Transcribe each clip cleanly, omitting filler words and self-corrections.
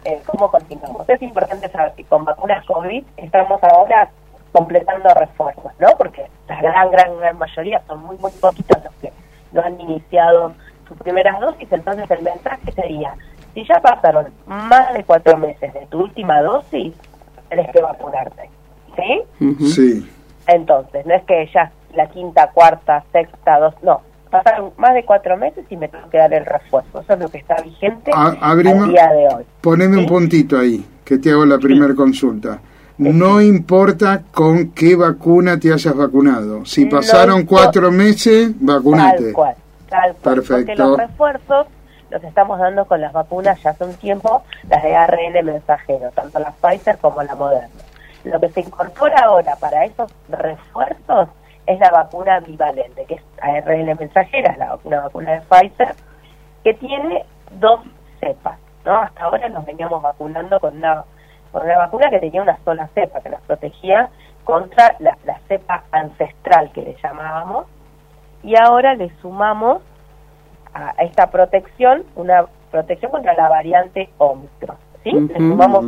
¿cómo continuamos? Es importante saber que con vacunas COVID estamos ahora completando refuerzos, ¿no? Porque la gran mayoría son muy poquitos los que no han iniciado sus primeras dosis. Entonces el mensaje sería, si ya pasaron más de 4 meses de tu última dosis, tenés que vacunarte, ¿sí? Uh-huh. Sí. Entonces, no es que ya la quinta, cuarta, sexta dosis, no, pasaron más de 4 meses y me tengo que dar el refuerzo. Eso es lo que está vigente al día de hoy. Poneme, ¿sí?, un puntito ahí, que te hago la primera consulta. No importa con qué vacuna te hayas vacunado. Si pasaron 4 meses, vacunate. Tal cual. Perfecto. Porque los refuerzos los estamos dando con las vacunas ya hace un tiempo, las de ARN mensajero, tanto la Pfizer como la Moderna. Lo que se incorpora ahora para esos refuerzos es la vacuna bivalente, que es ARN mensajera, una vacuna de Pfizer, que tiene 2 cepas, ¿no? Hasta ahora nos veníamos vacunando con una vacuna que tenía una sola cepa, que nos protegía contra la cepa ancestral, que le llamábamos, y ahora le sumamos a esta protección una protección contra la variante Omicron, ¿sí? Uh-huh. Le sumamos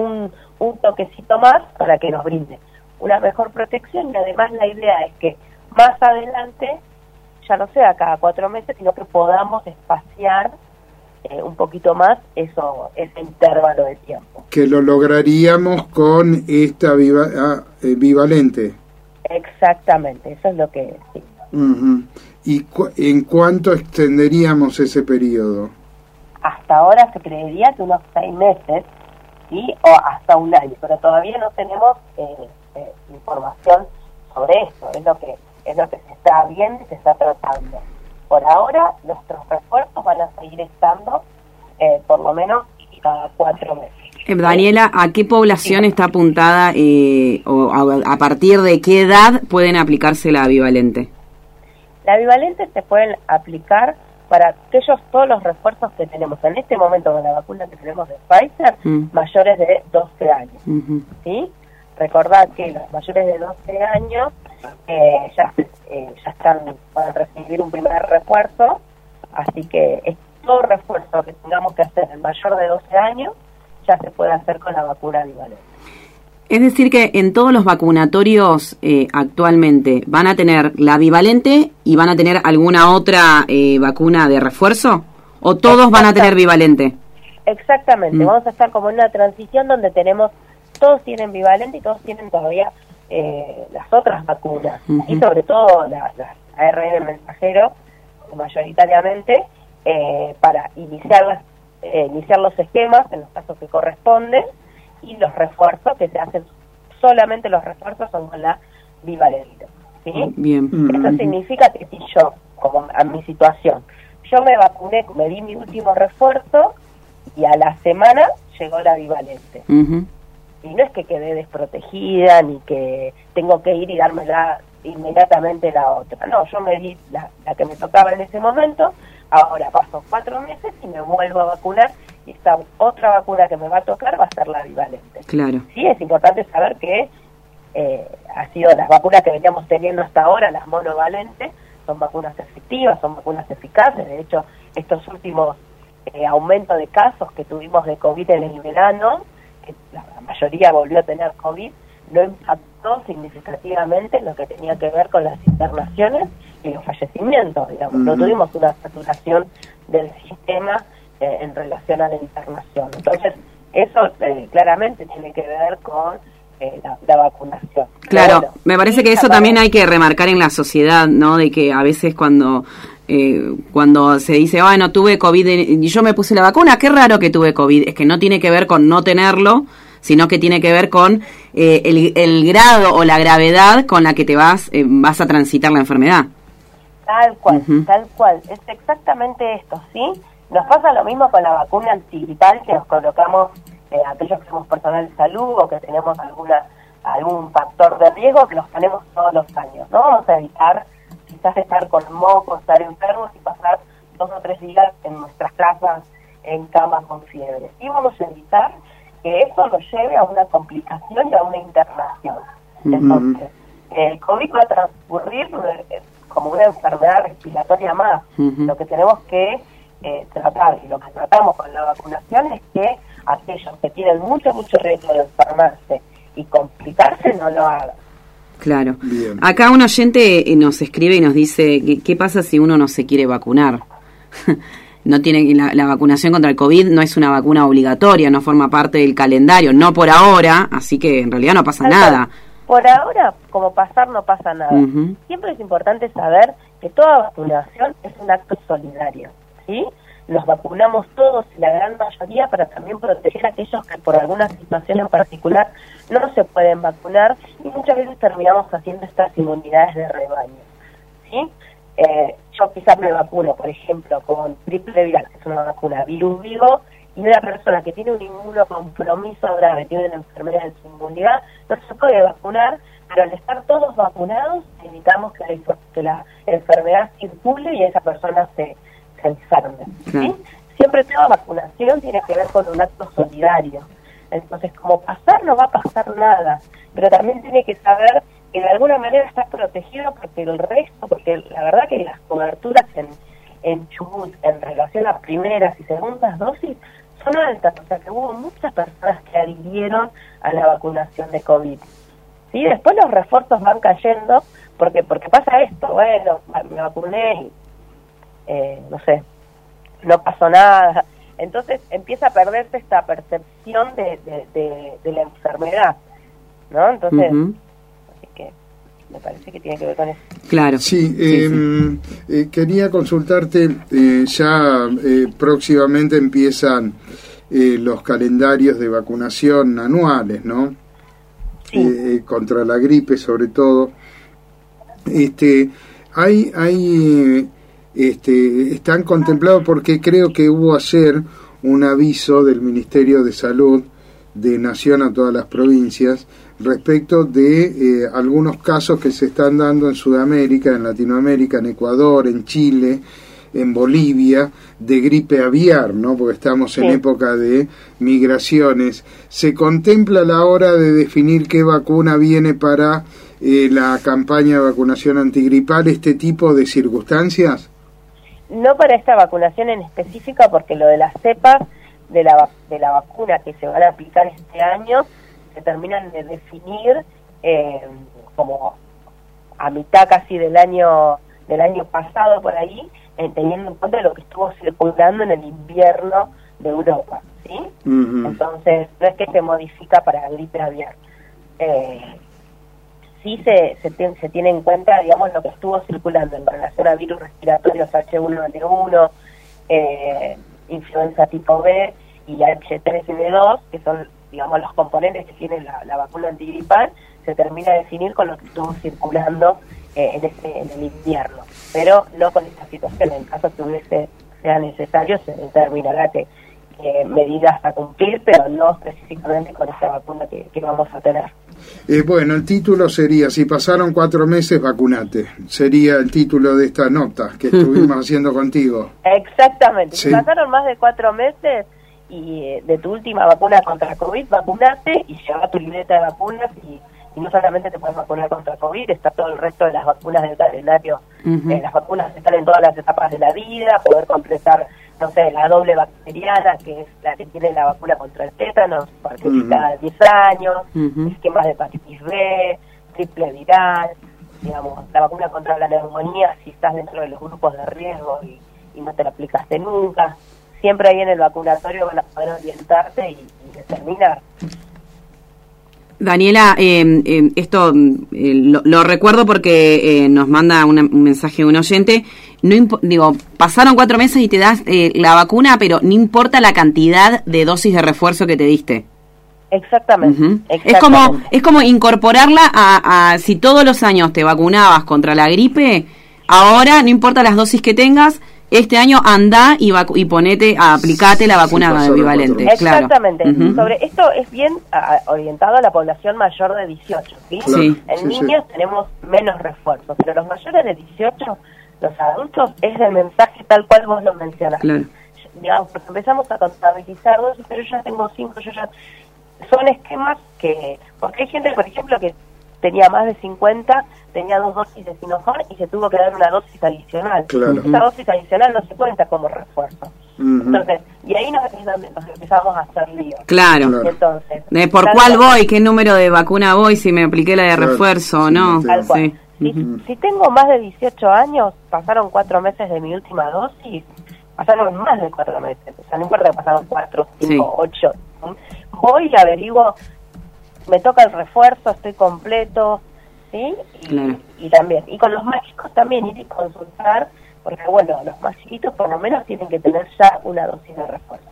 un toquecito más para que nos brinde una mejor protección, y además la idea es que más adelante ya no sea cada 4 meses, sino que podamos espaciar un poquito más ese intervalo de tiempo. Que lo lograríamos con esta bivalente. Exactamente, eso es lo que sí. Uh-huh. ¿Y en cuánto extenderíamos ese periodo? Hasta ahora se creería que unos 6 meses, ¿sí? O hasta 1 año, pero todavía no tenemos información sobre esto. Es lo que se está viendo y se está tratando. Por ahora, nuestros refuerzos van a seguir estando por lo menos cada 4 meses. Daniela, ¿a qué población está apuntada o a partir de qué edad pueden aplicarse la bivalente? La bivalente se pueden aplicar para todos los refuerzos que tenemos en este momento con la vacuna que tenemos de Pfizer, mayores de 12 años. Uh-huh. ¿Sí? Recordad que los mayores de 12 años ya pueden recibir un primer refuerzo, así que todo refuerzo que tengamos que hacer en mayor de 12 años ya se puede hacer con la vacuna bivalente. Es decir que en todos los vacunatorios actualmente van a tener la bivalente y van a tener alguna otra vacuna de refuerzo, ¿o todos van a tener bivalente? Exactamente, vamos a estar como en una transición donde todos tienen bivalente y todos tienen todavía las otras vacunas, uh-huh, y sobre todo las ARN mensajero mayoritariamente, para iniciar los esquemas en los casos que corresponden, y los refuerzos que se hacen, solamente los refuerzos son con la bivalente, ¿sí? Bien. Eso significa que si yo, como a mi situación, yo me vacuné, me di mi último refuerzo y a la semana llegó la bivalente. Uh-huh. Y no es que quedé desprotegida ni que tengo que ir y dármela inmediatamente la otra. No, yo me di la que me tocaba en ese momento, ahora paso 4 meses y me vuelvo a vacunar, y esta otra vacuna que me va a tocar va a ser la bivalente. Claro. Sí, es importante saber que ha sido las vacunas que veníamos teniendo hasta ahora, las monovalentes, son vacunas efectivas, son vacunas eficaces. De hecho, estos últimos aumentos de casos que tuvimos de COVID en el verano, que la mayoría volvió a tener COVID, no impactó significativamente en lo que tenía que ver con las internaciones y los fallecimientos, digamos. No tuvimos una saturación del sistema en relación a la internación. Entonces, eso claramente tiene que ver con la vacunación. Claro, bueno, me parece que eso también hay que remarcar en la sociedad, ¿no? De que a veces cuando se dice, no tuve COVID y yo me puse la vacuna, qué raro que tuve COVID, es que no tiene que ver con no tenerlo, sino que tiene que ver con el grado o la gravedad con la que te vas a transitar la enfermedad. Tal cual, uh-huh, tal cual, es exactamente esto, ¿sí? Nos pasa lo mismo con la vacuna antigripal que nos colocamos aquellos que somos personal de salud o que tenemos algún factor de riesgo, que los ponemos todos los años, ¿no? Vamos a evitar quizás estar con moco, estar enfermos y pasar 2 o 3 días en nuestras casas en cama con fiebre. Y vamos a evitar que eso nos lleve a una complicación y a una internación. Uh-huh. Entonces, el COVID va a transcurrir como una enfermedad respiratoria más. Uh-huh. Lo que tenemos que tratar, y lo que tratamos con la vacunación es que aquellos que tienen mucho riesgo de enfermarse y complicarse no lo hagan. Claro. Bien. Acá un oyente nos escribe y nos dice, ¿qué pasa si uno no se quiere vacunar? No tiene la vacunación contra el COVID no es una vacuna obligatoria, no forma parte del calendario, no por ahora, así que en realidad no pasa nada. Por ahora, como pasar, no pasa nada. Siempre es importante saber que toda vacunación es un acto solidario, ¿sí? Nos vacunamos todos, la gran mayoría, para también proteger a aquellos que por alguna situación en particular no se pueden vacunar, y muchas veces terminamos haciendo estas inmunidades de rebaño, ¿sí? Yo quizás me vacuno, por ejemplo, con triple viral, que es una vacuna virus vivo, y una persona que tiene un inmunocompromiso grave, tiene una enfermedad de su inmunidad, no se puede vacunar, pero al estar todos vacunados, evitamos que la enfermedad circule y esa persona se enferme, ¿sí? Siempre toda vacunación tiene que ver con un acto solidario. Entonces, como pasar, no va a pasar nada, pero también tiene que saber que de alguna manera está protegido porque el resto, porque la verdad que las coberturas en Chubut en relación a primeras y segundas dosis son altas, o sea que hubo muchas personas que adhirieron a la vacunación de COVID. ¿Sí? Después los refuerzos van cayendo porque pasa esto, bueno, me vacuné y no sé, no pasó nada. Entonces empieza a perderse esta percepción de la enfermedad, ¿no? Entonces, así que me parece que tiene que ver con eso. Claro. Sí, quería consultarte, ya próximamente empiezan los calendarios de vacunación anuales, ¿no? Sí. Contra la gripe, sobre todo. Están contemplados, porque creo que hubo ayer un aviso del Ministerio de Salud de Nación a todas las provincias respecto de algunos casos que se están dando en Sudamérica, en Latinoamérica, en Ecuador, en Chile, en Bolivia, de gripe aviar, ¿no? Porque estamos en época de migraciones. ¿Se contempla a la hora de definir qué vacuna viene para la campaña de vacunación antigripal este tipo de circunstancias? No para esta vacunación en específica, porque lo de las cepas de la vacuna que se van a aplicar este año se terminan de definir como a mitad casi del año pasado por ahí, teniendo en cuenta lo que estuvo circulando en el invierno de Europa, ¿sí? Entonces no es que se modifica para la gripe aviar. Sí se tiene en cuenta, digamos, lo que estuvo circulando en relación a virus respiratorios H1N1, influenza tipo B y H3N2, que son, digamos, los componentes que tiene la vacuna antigripal, se termina de definir con lo que estuvo circulando en el invierno, pero no con esta situación. En caso que sea necesario, se determinará que medidas a cumplir, pero no específicamente con esta vacuna que vamos a tener. Bueno, el título sería: si pasaron 4 meses, vacunate. Sería el título de esta nota que estuvimos haciendo contigo. Exactamente. Sí. Si pasaron más de 4 meses y de tu última vacuna contra COVID, vacunate y lleva tu libreta de vacunas y no solamente te puedes vacunar contra COVID, está todo el resto de las vacunas del calendario. Las vacunas están en todas las etapas de la vida, poder completar, no sé, la doble bacteriana, que es la que tiene la vacuna contra el tétanos, porque cada 10 años, esquemas de hepatitis B, triple viral, digamos, la vacuna contra la neumonía si estás dentro de los grupos de riesgo y no te la aplicaste nunca. Siempre ahí en el vacunatorio van a poder orientarte y determinar. Daniela, esto lo recuerdo porque nos manda un mensaje de un oyente. Pasaron 4 meses y te das la vacuna, pero no importa la cantidad de dosis de refuerzo que te diste. Exactamente. Es como incorporarla a si todos los años te vacunabas contra la gripe, ahora no importa las dosis que tengas, este año anda y aplicate la vacuna bivalente. Exactamente. Claro. Sobre esto es bien orientado a la población mayor de 18, ¿sí? Sí. En niños tenemos menos refuerzos, pero los mayores de 18, los adultos, es el mensaje tal cual vos lo mencionas. Claro. Digamos, porque empezamos a contabilizar dos, pero yo ya tengo 5, son esquemas porque hay gente, por ejemplo, que tenía más de 50, tenía 2 dosis de Sinopharm y se tuvo que dar una dosis adicional. Claro. Esa dosis adicional no se cuenta como refuerzo. Entonces, y ahí es donde nos empezamos a hacer lío. Claro. Entonces, ¿por cuál voy? ¿Qué número de vacuna voy? Si me apliqué la de refuerzo o no. Tal cual. Sí. Si tengo más de 18 años, pasaron 4 meses de mi última dosis, pasaron más de 4 meses, o sea, no importa que pasaron 4, 5, 8. Voy y averiguo, me toca el refuerzo, estoy completo, ¿sí? Y también, y con los más chicos también ir y consultar, porque bueno, los más chiquitos por lo menos tienen que tener ya una dosis de refuerzo.